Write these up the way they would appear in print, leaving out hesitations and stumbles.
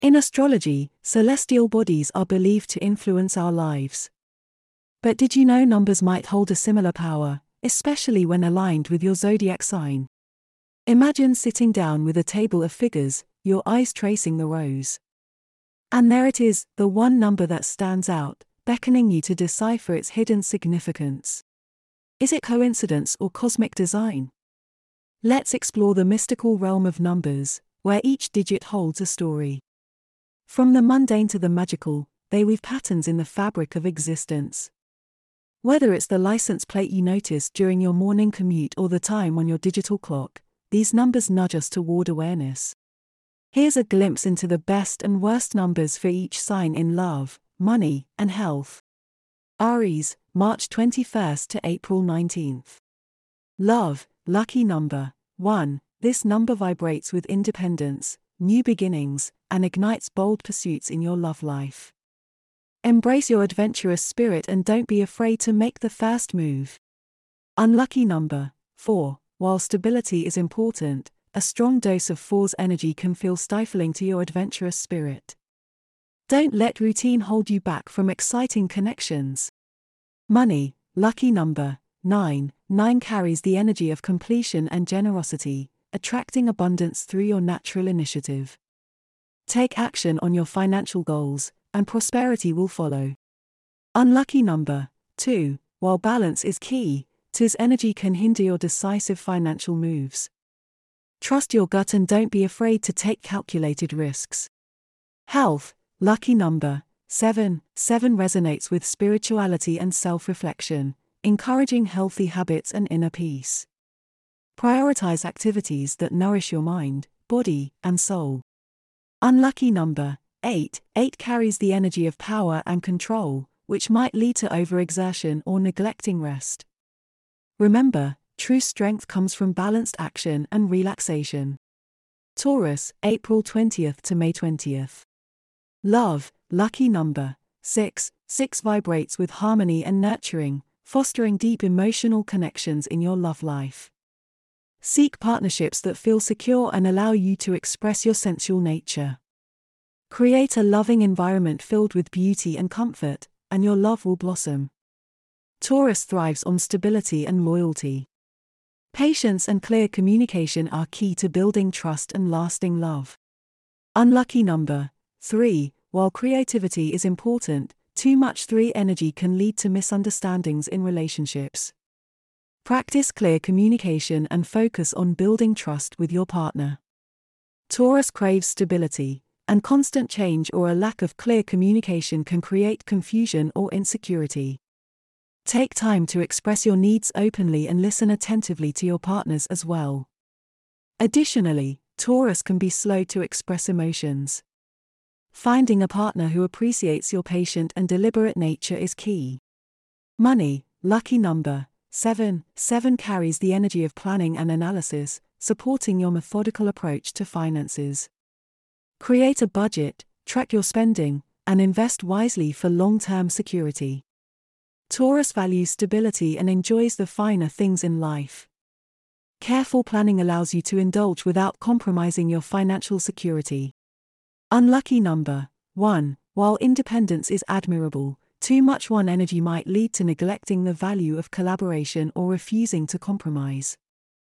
In astrology, celestial bodies are believed to influence our lives. But did you know numbers might hold a similar power, especially when aligned with your zodiac sign? Imagine sitting down with a table of figures, your eyes tracing the rows. And there it is, the one number that stands out, beckoning you to decipher its hidden significance. Is it coincidence or cosmic design? Let's explore the mystical realm of numbers, where each digit holds a story. From the mundane to the magical, they weave patterns in the fabric of existence. Whether it's the license plate you notice during your morning commute or the time on your digital clock, these numbers nudge us toward awareness. Here's a glimpse into the best and worst numbers for each sign in love, money, and health. Aries, March 21st to April 19th. Love, lucky number 1. This number vibrates with independence, new beginnings, and ignites bold pursuits in your love life. Embrace your adventurous spirit and don't be afraid to make the first move. Unlucky number 4. While stability is important, a strong dose of 4's energy can feel stifling to your adventurous spirit. Don't let routine hold you back from exciting connections. Money, lucky number 9. 9 carries the energy of completion and generosity, attracting abundance through your natural initiative. Take action on your financial goals, and prosperity will follow. Unlucky number 2. While balance is key, 2's energy can hinder your decisive financial moves. Trust your gut and don't be afraid to take calculated risks. Health, lucky number 7. 7 resonates with spirituality and self-reflection, encouraging healthy habits and inner peace. Prioritize activities that nourish your mind, body, and soul. Unlucky number 8. 8 carries the energy of power and control, which might lead to overexertion or neglecting rest. Remember, true strength comes from balanced action and relaxation. Taurus, April 20th to May 20th. Love, lucky number 6. 6 vibrates with harmony and nurturing, fostering deep emotional connections in your love life. Seek partnerships that feel secure and allow you to express your sensual nature. Create a loving environment filled with beauty and comfort, and your love will blossom. Taurus thrives on stability and loyalty. Patience and clear communication are key to building trust and lasting love. Unlucky number 3. While creativity is important, too much 3 energy can lead to misunderstandings in relationships. Practice clear communication and focus on building trust with your partner. Taurus craves stability, and constant change or a lack of clear communication can create confusion or insecurity. Take time to express your needs openly and listen attentively to your partners as well. Additionally, Taurus can be slow to express emotions. Finding a partner who appreciates your patient and deliberate nature is key. Money, lucky number 7. 7 carries the energy of planning and analysis, supporting your methodical approach to finances. Create a budget, track your spending, and invest wisely for long-term security. Taurus values stability and enjoys the finer things in life. Careful planning allows you to indulge without compromising your financial security. Unlucky number 1. While independence is admirable, too much 1 energy might lead to neglecting the value of collaboration or refusing to compromise.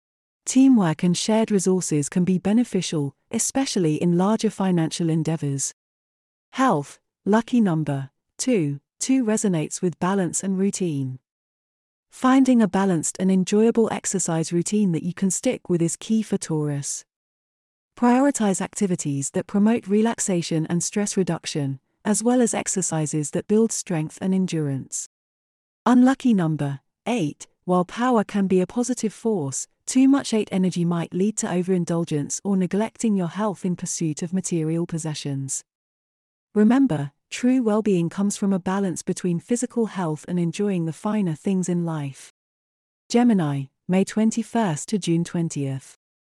Teamwork and shared resources can be beneficial, especially in larger financial endeavors. Health, lucky number 2. 2 resonates with balance and routine. Finding a balanced and enjoyable exercise routine that you can stick with is key for Taurus. Prioritize activities that promote relaxation and stress reduction, as well as exercises that build strength and endurance. Unlucky number 8. While power can be a positive force, too much 8 energy might lead to overindulgence or neglecting your health in pursuit of material possessions. Remember, true well-being comes from a balance between physical health and enjoying the finer things in life. Gemini, May 21st to June 20th.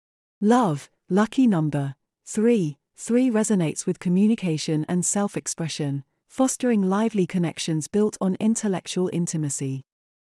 Love, lucky number 3. 3 resonates with communication and self-expression, fostering lively connections built on intellectual intimacy.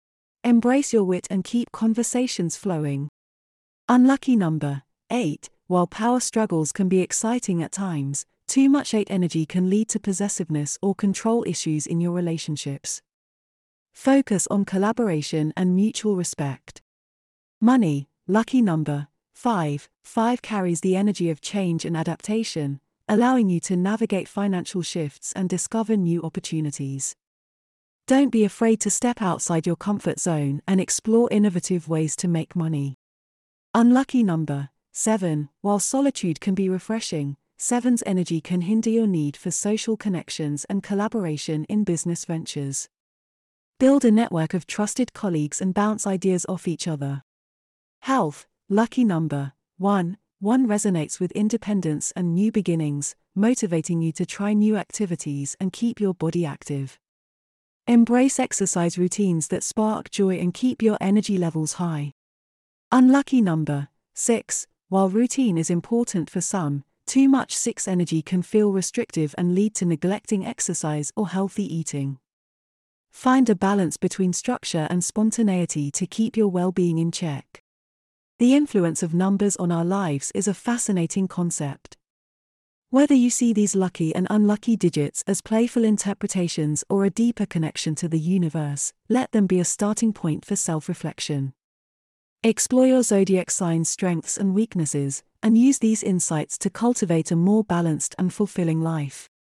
Embrace your wit and keep conversations flowing. Unlucky number 8. While power struggles can be exciting at times, Too much 8 energy can lead to possessiveness or control issues in your relationships. Focus on collaboration and mutual respect. Money, lucky number 5. 5 carries the energy of change and adaptation, allowing you to navigate financial shifts and discover new opportunities. Don't be afraid to step outside your comfort zone and explore innovative ways to make money. Unlucky number 7. While solitude can be refreshing, 7's energy can hinder your need for social connections and collaboration in business ventures. Build a network of trusted colleagues and bounce ideas off each other. Health, lucky number 1. 1 resonates with independence and new beginnings, motivating you to try new activities and keep your body active. Embrace exercise routines that spark joy and keep your energy levels high. Unlucky number 6. While routine is important for some, too much 6 energy can feel restrictive and lead to neglecting exercise or healthy eating. Find a balance between structure and spontaneity to keep your well-being in check. The influence of numbers on our lives is a fascinating concept. Whether you see these lucky and unlucky digits as playful interpretations or a deeper connection to the universe, let them be a starting point for self-reflection. Explore your zodiac sign's strengths and weaknesses, and use these insights to cultivate a more balanced and fulfilling life.